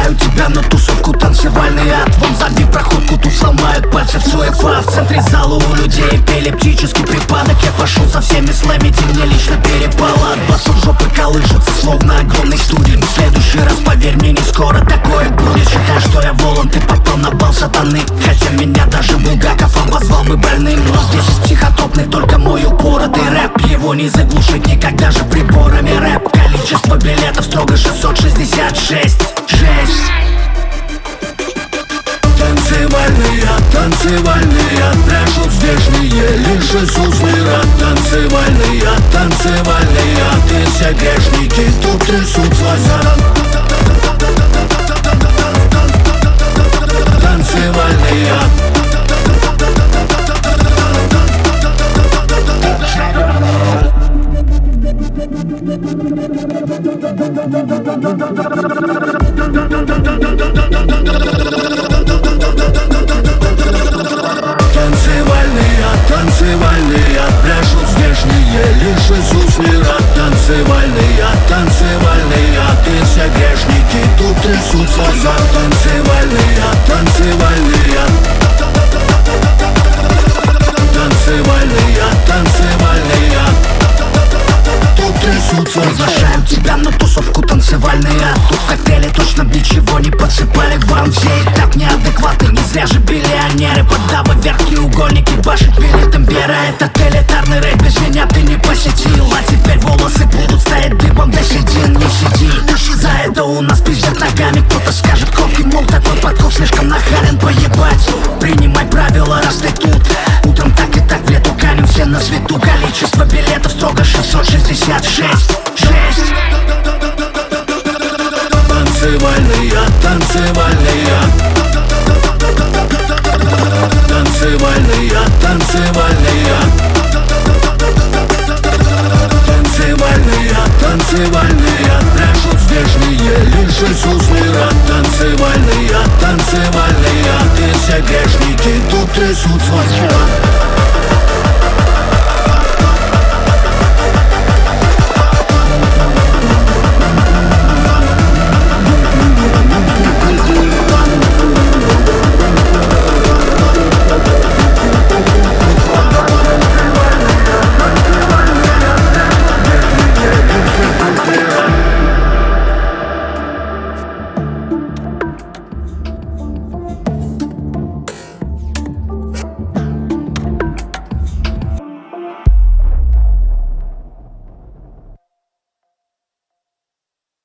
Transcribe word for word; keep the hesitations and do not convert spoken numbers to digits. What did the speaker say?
Приглашаю тебя на тусовку, танцевальный ад. Вон сзади проходку, тут сломают пальцы в суефа. В центре зала у людей эпилептический припадок. Я пошел со всеми слэмить, и мне лично перепало. От басов жопы колышется, словно огромный студень. В следующий раз, поверь мне, не скоро такое будет. Считай, что я волан, ты попал на бал сатаны. Хотя меня даже Булгаков обозвал бы больным. Но здесь из психотопных только мой упоротый рэп. Его не заглушить никогда же приборами рэп. Количество билетов строго шестьсот шестьдесят шесть. Жесть. Танцевальный ад, танцевальный ад, брешут здешние, лишь Иисус не рад. Танцевальный ад, танцевальный ад, и все грешники тут трясут слеза. Танцевальный ад. Танцевальный ад, танцевальный ад, брешут здешние, лишь Иисус не рад. Танцевальный ад, танцевальный ад, и все грешники тут трясут слеза. Танцевальный ад, танцевальный ад. Танцевальный ад, танцевальный ад, тут трясут слеза. Приглашаю тебя на тусовку, танцевальный ад. Тут в коктейле точно ничего не подсыпали вам. Все и так неадекваты, не зря же биллионеры. Поддавы вверх треугольники, ваши билетом вера. Этот элитарный рэп без меня